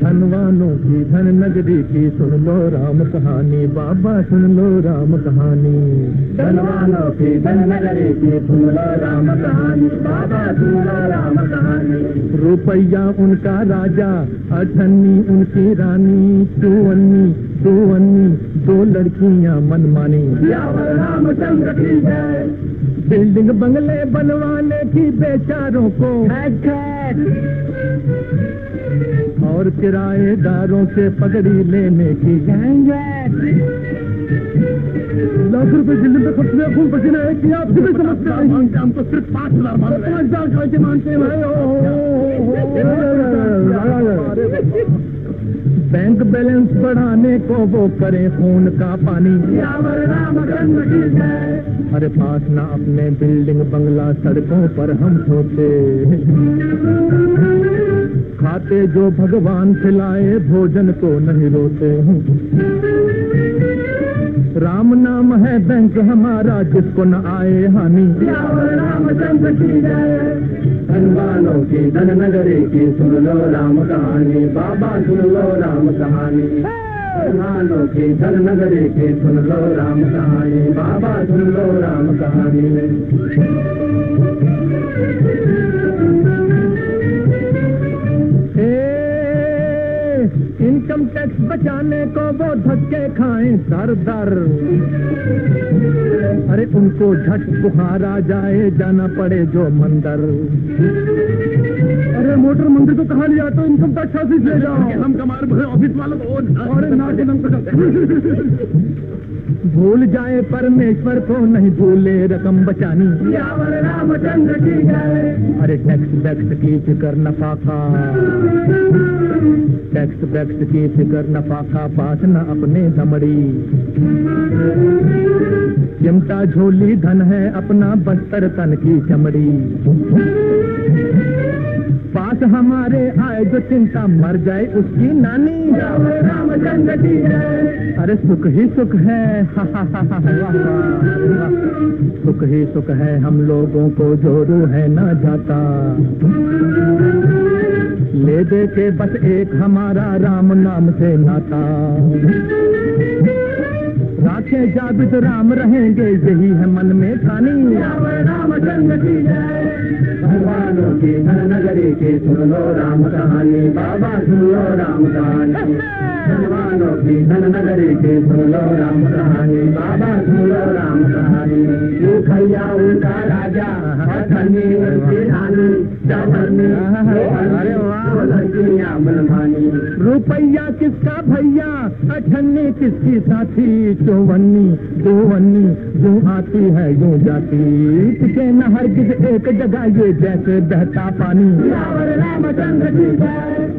धनवानों की धन नगरी की सुन लो राम कहानी, बाबा सुन लो राम कहानी। धनवानों की धन नगरी की सुन लो राम कहानी, बाबा सुन लो राम कहानी। रुपया उनका राजा, अठन्नी उनकी रानी, चौवन्नी दो लड़कियां मनमानी। रामचंद्र की जय। बिल्डिंग बंगले बनवाने की बेचारों को, और किराएदारों से पगड़ी लेने की। लाख रुपए जिले में खर्च में खून पसीना है कि आप भी समझते हैं। हम तो सिर्फ 5,000 मानते हैं भाई। बैंक बैलेंस बढ़ाने को वो करे खून का पानी। अरे पास ना अपने बिल्डिंग बंगला, सड़कों पर हम सोते खाते जो भगवान खिलाए, भोजन को नहीं रोते। राम नाम है बैंक हमारा, जिसको न आए हानि। रामचंद्र की जय। धनवानों की धन नगरी की सुन लो राम कहानी, बाबा सुन लो राम कहानी। धनवानों की धन नगरी की सुन लो राम कहानी, बाबा सुन लो राम कहानी। इनकम टैक्स बचाने को वो धक्के खाएं दर दर। अरे उनको झट बुखार आ जाए, जाना पड़े जो मंदिर। अरे मोटर मंदिर को कहा लिया तो इनकम टैक्स ऑफिस ले जाओ। हम कमार ऑफिस वालों को और भूल जाए परमेश्वर को, नहीं भूले रकम बचानी। रामचंद्र की जय। अरे टैक्स वैक्स की फिक्र नफा का, टैक्स वैक्स की फिक्र नफा का, पास न अपने दमड़ी। चिमटा झोली धन है अपना, बस्तर तन की चमड़ी। पास हमारे आए जो चिंता, मर जाए उसकी नानी। रामचंद्र की जय। अरे सुख ही सुख है, सुख ही सुख है हम लोगों को, जोरू है ना जाता। ले दे के बस एक हमारा राम नाम से नाता। राखे जाबित राम रहेंगे, यही है मन में ठानी। रामचंद्र की जय। भगवानों की धन नगरी की सुन लो राम कहानी, बाबा सुन लो राम कहानी। भगवानों की धन नगरी की सुन लो राम कहानी, बाबा सुन लो राम कहानी। भैया उनका राजा, अठन्नी उनकी रानी, चौवन्नी लड़कियां मनमानी। रुपया किसका भैया, अठन्नी किसकी साथी, चौवन्नी जो आती है यूं जाती। टिके न हरगिज एक जगह ये, जैसे बहता पानी। रामचंद्र की जय।